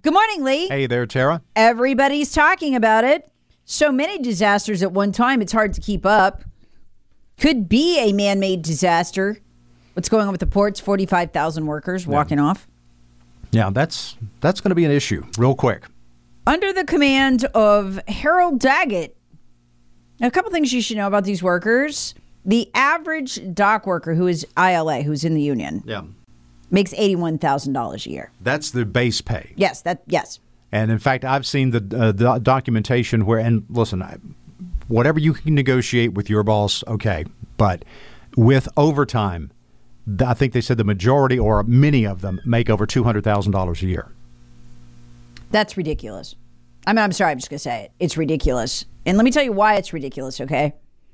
Good morning, Lee. Hey there, Tara. Everybody's talking about it. So many disasters at one time, it's hard to keep up. Could be a man-made disaster. What's going on with the ports? 45,000 workers walking off. Yeah, that's going to be an issue real quick. Under the command of Harold Daggett. Now, a couple things you should know about these workers. The average dock worker who is ILA, who's in the union, makes $81,000 a year. That's the base pay. Yes. And in fact, I've seen the documentation where, and listen, whatever you can negotiate with your boss, okay. But with overtime, I think they said the majority or many of them make over $200,000 a year. That's ridiculous. I mean, I'm sorry, I'm just going to say it. It's ridiculous. And let me tell you why it's ridiculous, okay?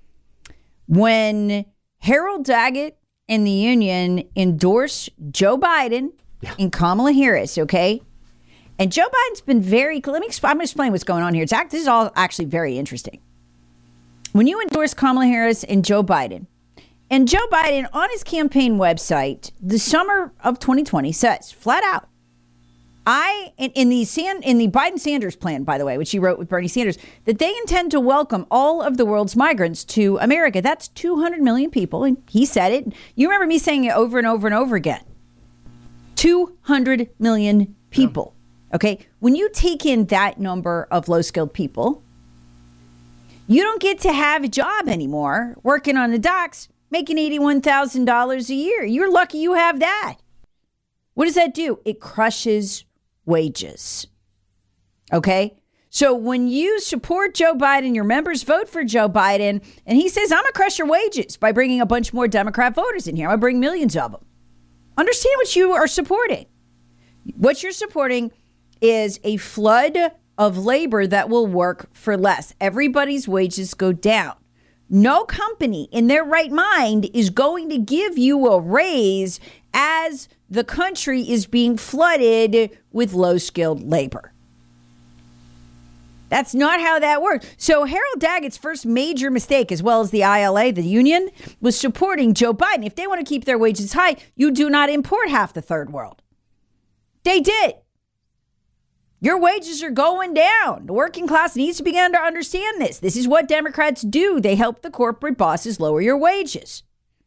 When Harold Daggett and the union endorsed Joe Biden and Kamala Harris, okay? And Joe Biden's been very, I'm going to explain what's going on here. This is all actually very interesting. When you endorse Kamala Harris and Joe Biden on his campaign website, the summer of 2020 says flat out, in the Biden-Sanders plan, by the way, which he wrote with Bernie Sanders, that they intend to welcome all of the world's migrants to America. That's 200 million people. And he said it. You remember me saying it over and over and over again. 200 million people. Yeah. Okay. When you take in that number of low-skilled people, you don't get to have a job anymore working on the docks, making $81,000 a year. You're lucky you have that. What does that do? It crushes wages. Okay? So when you support Joe Biden, your members vote for Joe Biden, and he says, I'm going to crush your wages by bringing a bunch more Democrat voters in here. I'm going to bring millions of them. Understand what you are supporting. What you're supporting is a flood of labor that will work for less. Everybody's wages go down. No company in their right mind is going to give you a raise as the country is being flooded with low-skilled labor. That's not how that works. So Harold Daggett's first major mistake, as well as the ILA, the union, was supporting Joe Biden. If they want to keep their wages high, you do not import half the third world. They did. Your wages are going down. The working class needs to begin to understand this. This is what Democrats do. They help the corporate bosses lower your wages.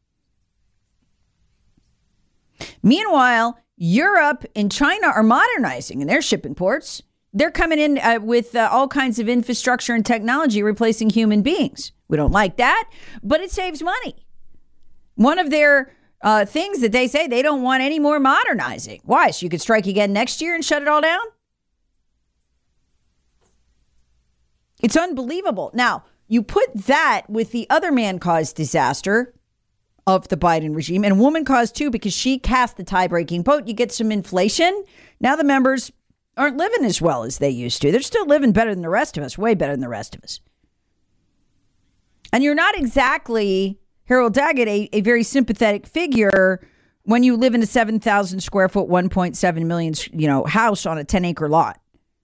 Meanwhile, Europe and China are modernizing in their shipping ports. They're coming in with all kinds of infrastructure and technology replacing human beings. We don't like that, but it saves money. One of their things that they say, they don't want any more modernizing. Why? So you could strike again next year and shut it all down? It's unbelievable. Now, you put that with the other man-caused disaster of the Biden regime, and woman-caused too, because she cast the tie-breaking vote. You get some inflation. Now the members aren't living as well as they used to. They're still living better than the rest of us, way better than the rest of us. And you're not exactly, Harold Daggett, a very sympathetic figure when you live in a 7,000 square foot, 1.7 million, house on a 10-acre lot.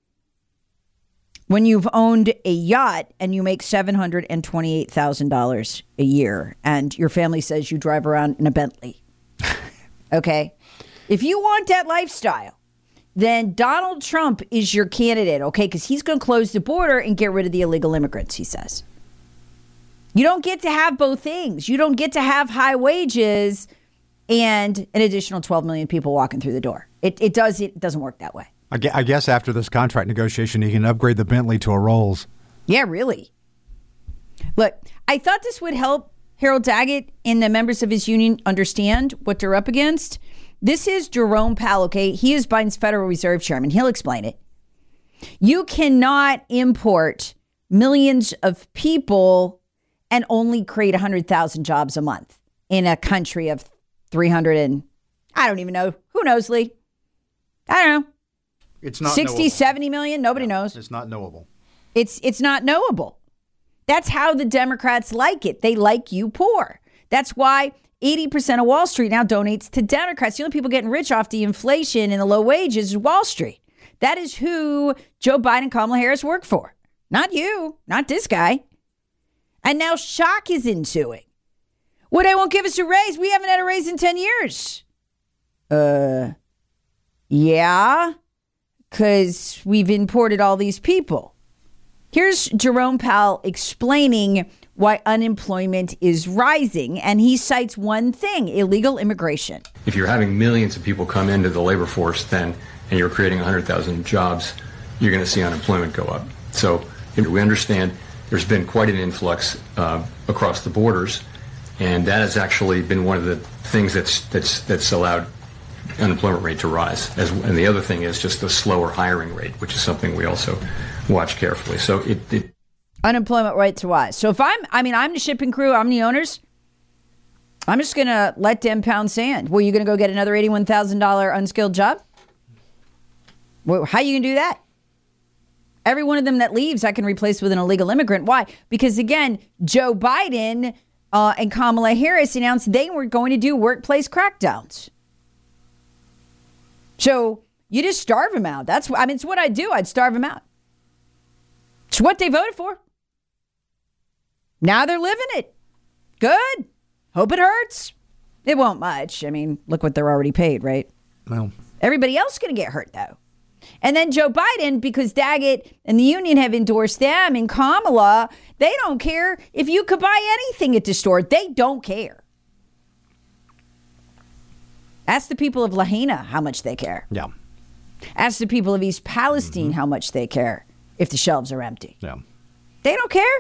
When you've owned a yacht and you make $728,000 a year and your family says you drive around in a Bentley. Okay. If you want that lifestyle, then Donald Trump is your candidate. Okay. Because he's going to close the border and get rid of the illegal immigrants, he says. You don't get to have both things. You don't get to have high wages and an additional 12 million people walking through the door. It doesn't work that way. I guess after this contract negotiation, he can upgrade the Bentley to a Rolls. Yeah, really. Look, I thought this would help Harold Daggett and the members of his union understand what they're up against. This is Jerome Powell, okay? He is Biden's Federal Reserve Chairman. He'll explain it. You cannot import millions of people and only create 100,000 jobs a month in a country of 300 and I don't even know. Who knows, Lee? I don't know. It's not 60, knowable. 70 million? Nobody knows. It's not knowable. It's not knowable. That's how the Democrats like it. They like you poor. That's why 80% of Wall Street now donates to Democrats. The only people getting rich off the inflation and the low wages is Wall Street. That is who Joe Biden and Kamala Harris work for. Not you. Not this guy. And now shock is ensuing. Well, they won't give us a raise. We haven't had a raise in 10 years. Yeah. because we've imported all these people. Here's Jerome Powell explaining why unemployment is rising, and he cites one thing: illegal immigration. If you're having millions of people come into the labor force then, and you're creating 100,000 jobs, you're going to see unemployment go up. So we understand there's been quite an influx across the borders, and that has actually been one of the things that's allowed unemployment rate to rise. And the other thing is just the slower hiring rate, which is something we also watch carefully. So it unemployment rate to rise. So if I'm the shipping crew, I'm the owners, I'm just going to let them pound sand. Well, you're going to go get another $81,000 unskilled job? Well, how are you going to do that? Every one of them that leaves, I can replace with an illegal immigrant. Why? Because, again, Joe Biden and Kamala Harris announced they were going to do workplace crackdowns. So you just starve them out. It's what I'd do. I'd starve them out. It's what they voted for. Now they're living it. Good. Hope it hurts. It won't much. I mean, look what they're already paid, right? Well, everybody else is going to get hurt, though. And then Joe Biden, because Daggett and the union have endorsed them, and Kamala, they don't care if you could buy anything at the store. They don't care. Ask the people of Lahaina how much they care. Yeah. Ask the people of East Palestine how much they care if the shelves are empty. Yeah. They don't care.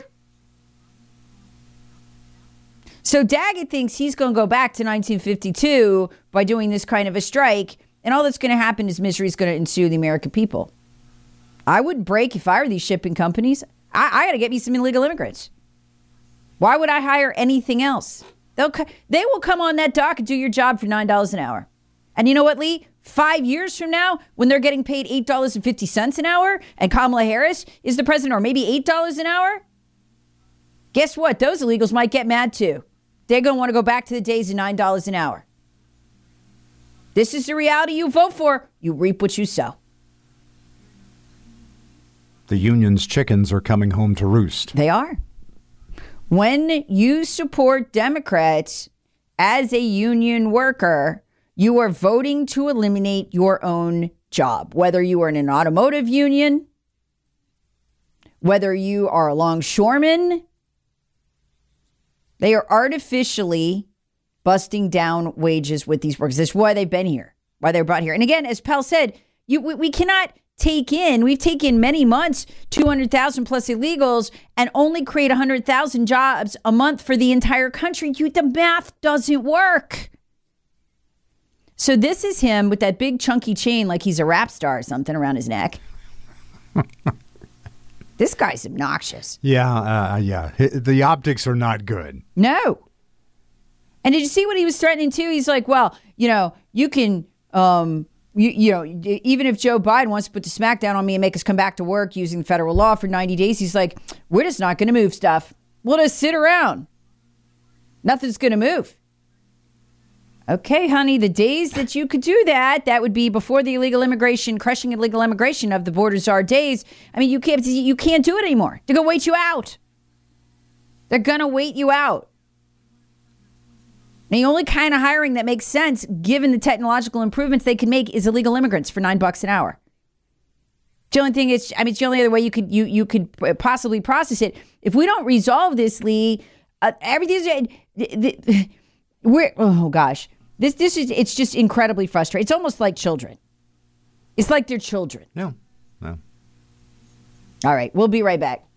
So Daggett thinks he's going to go back to 1952 by doing this kind of a strike, and all that's going to happen is misery is going to ensue the American people. I would break if I were these shipping companies. I got to get me some illegal immigrants. Why would I hire anything else? They will come on that dock and do your job for $9 an hour. And you know what, Lee? 5 years from now, when they're getting paid $8.50 an hour, and Kamala Harris is the president, or maybe $8 an hour, guess what? Those illegals might get mad too. They're going to want to go back to the days of $9 an hour. This is the reality you vote for. You reap what you sow. The union's chickens are coming home to roost. They are. When you support Democrats as a union worker, you are voting to eliminate your own job. Whether you are in an automotive union, whether you are a longshoreman, they are artificially busting down wages with these workers. This is why they've been here, why they're brought here. And again, as Pell said, we cannot we've taken many months, 200,000 plus illegals, and only create 100,000 jobs a month for the entire country. The math doesn't work. So this is him with that big chunky chain like he's a rap star or something around his neck. This guy's obnoxious. Yeah. The optics are not good. No. And did you see what he was threatening too? He's like, well, you can, even if Joe Biden wants to put the smackdown on me and make us come back to work using federal law for 90 days, he's like, we're just not going to move stuff. We'll just sit around. Nothing's going to move. Okay, honey, the days that you could do that would be before the crushing illegal immigration of the border czar days. I mean, you can't do it anymore. They're going to wait you out. They're going to wait you out. And the only kind of hiring that makes sense, given the technological improvements they can make, is illegal immigrants for $9 an hour. The only thing is, it's the only other way you could possibly process it. If we don't resolve this, Lee, it's just incredibly frustrating. It's almost like children. It's like they're children. No. All right, we'll be right back.